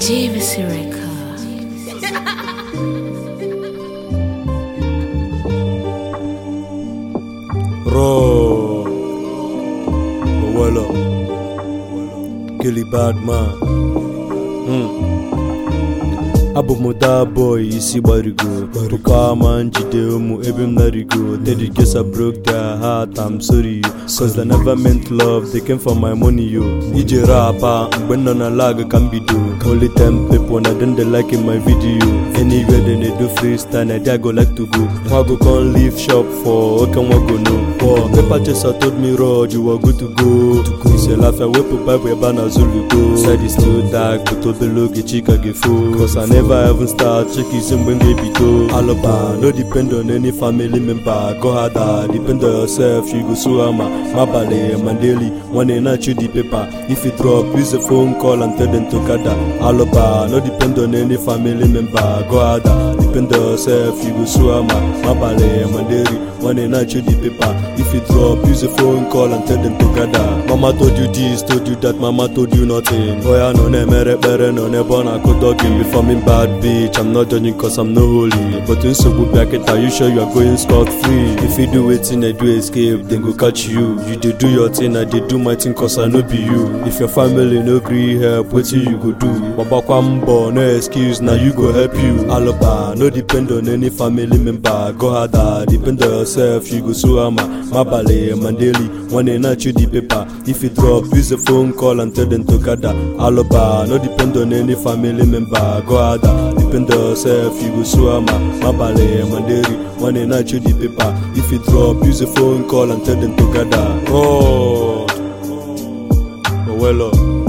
JVC Records. Raw, Owelo, Gilly Badman. Abụ that boy isi gbarigo Buka ama njide ụmụ ebe m narigo Teddy guess I broke their heart, I'm sorry Cause they never meant love, they came for my money yo Ije rapa, mgbe nọ na lag ka mbido Only 10 people na dem dey like in my video Anywhere they do freestyle, na there I go like to go Wago con leave shop for okay wago no For paper chaser told me Rod, you are good to go He say laugh away po Bible eba na Zulu go Side is too dark, but obelo ge chika ge full Cause I never even start checking some when they be do Aloba, no depend on any family member Go harder, depend on yourself, you go suama Mabale, Mandeli, one in a the paper If you drop, use a phone call and tell them to gather Aloba, no depend on any family member Go harder, depend on yourself, you go suama Mabale, Mandeli, one in a the paper If you drop, use a phone call and tell them to gather Mama told you this, told you that, mama told you nothing Boy, I know mere bere, no never na go dogging before me bad bitch, I'm not judging cause I'm no holy But in so good bracket, are you sure you are going scot-free? If you do it in I do escape, then go catch you You dey do your thing, I dey do my thing cause I no be you If your family no gree help, what you go do? Baba kwambo, no excuse, now you go help you Aloba, no depend on any family member Go harder, depend on yourself, you go suama Mabale, Mandeli, one in a the paper If you drop, use a phone call and tell them to gather Aloba, no depend on any family member Go harder, depend on yourself, you go suama Mabale, Mandeli, one in a the paper If you drop, use a phone call and tell them to gather Owelo